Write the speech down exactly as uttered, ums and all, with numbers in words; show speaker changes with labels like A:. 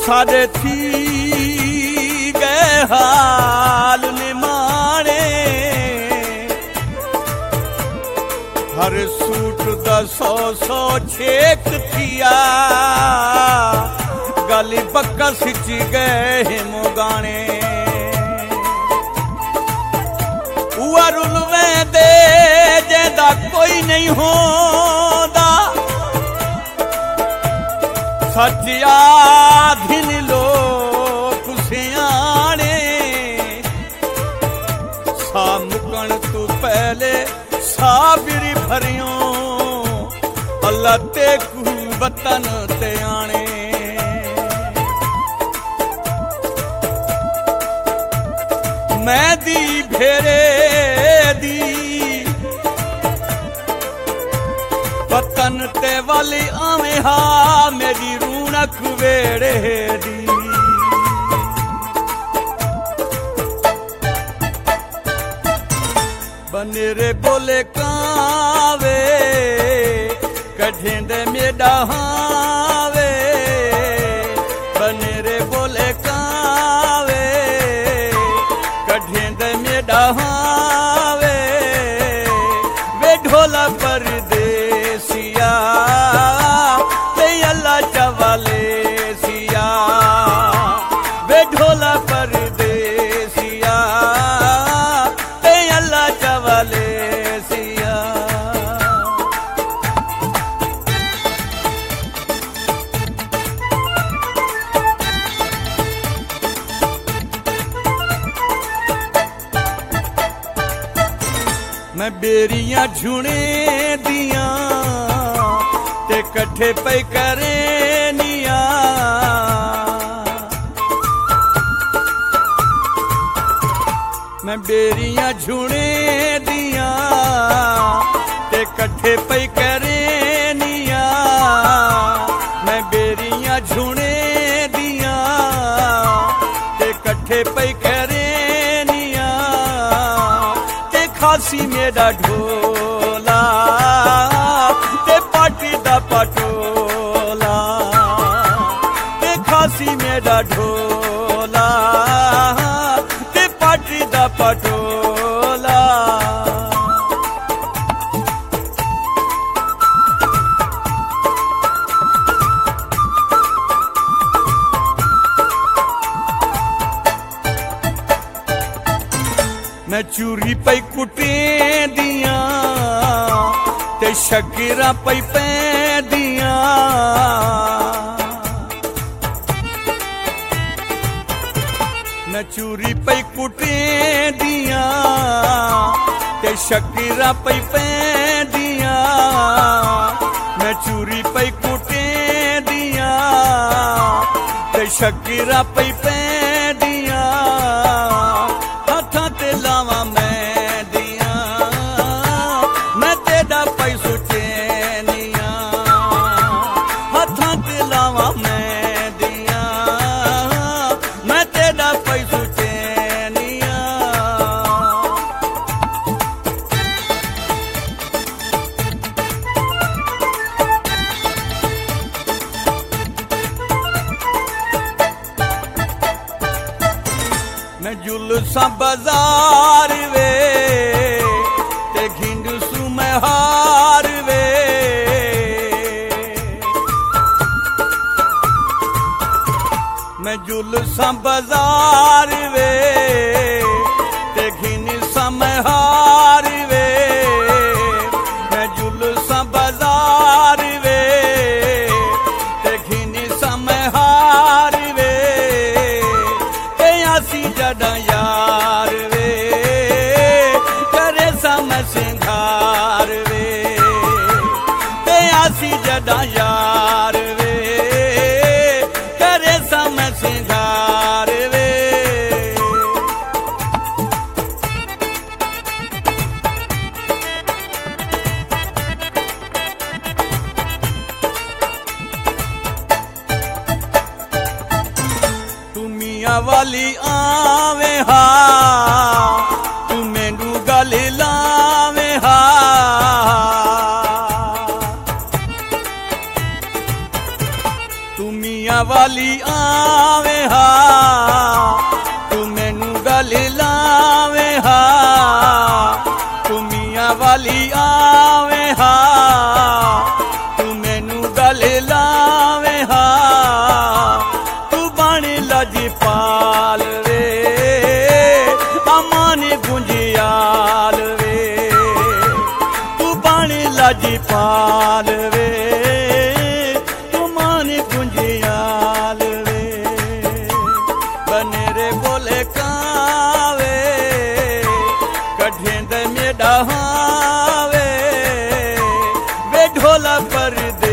A: साडे थी गए हाल निमाणे हर सूट दा सौ सौ छेक थिया गाली बक्का सिची गए मुगाने उआ रुलवे दे जेदा कोई नहीं होंदा सचिया धिन लोग सियाने सा मुकण तू पहले साबिरी भरियों अल्लाह ते कू वतन ते आने मैं दी भेरे दी वतन ते वाली आवे हा मेरी रूणक वेड़े दी बनेरे बोले कावे कठेंदे मेडा हावे बनेरे बोले कावे कठेंदे मेडा हावे वे ढोला परदेसिया ते अल्लाह चवाले सिया वे ढोला परदेसिया ते अल्लाह चवाले सिया मैं बेरियां झुने दिया ते कट्ठे पे करे निया मैं बेरियां झुने दिया ते कट्ठे पे करे निया मैं बेरियां झुने दिया ते कट्ठे पे करे निया ते खासी मेरा ढोला ते पाटी दा पटोला ते खासी मेरा ढोला ते पाटी दा पटोला मैं चूरी पई कुटे दिया ते शकीरा पई पै दिया मैं चूरी पई कुटे दिया ते शकीरा पई पै दिया मैं चूरी पई कुटे दिया ते शकीरा पई पै दिया हाथा ते लावा मैं दिया मैं तेरा पैसो चैनिया हाथा ते लावा मैं दिया मैं तेरा पैसो चैनिया मैं जुलसा बाजार वे ते घिंडसू मैं हार वे मैं जुलसा बाजार वे ते घिंडसा मैं हार वे मैं जुलसा बाजार वे ते घिंडसा मैं हार वे ते आसी जड़ा यार वे करे सम सिंगार वे ते आसी जड़ा यार वे करे सम सिंगार वे तू मियां वाली आवे हा तू मैनू गल लावे हा तू मियां मियाँ वाली आवे हा तू मैनू गल लावे हा तू मियाँ वाली आवे हा तू मैनू गल लावे हा तू बन लजपाल वे अमान गुंजियाल वे तू बन लजपाल वे अमान गुंजियाल वे बनेरे बोले कावे कढ़ेंद में डहावे वे ढोला पर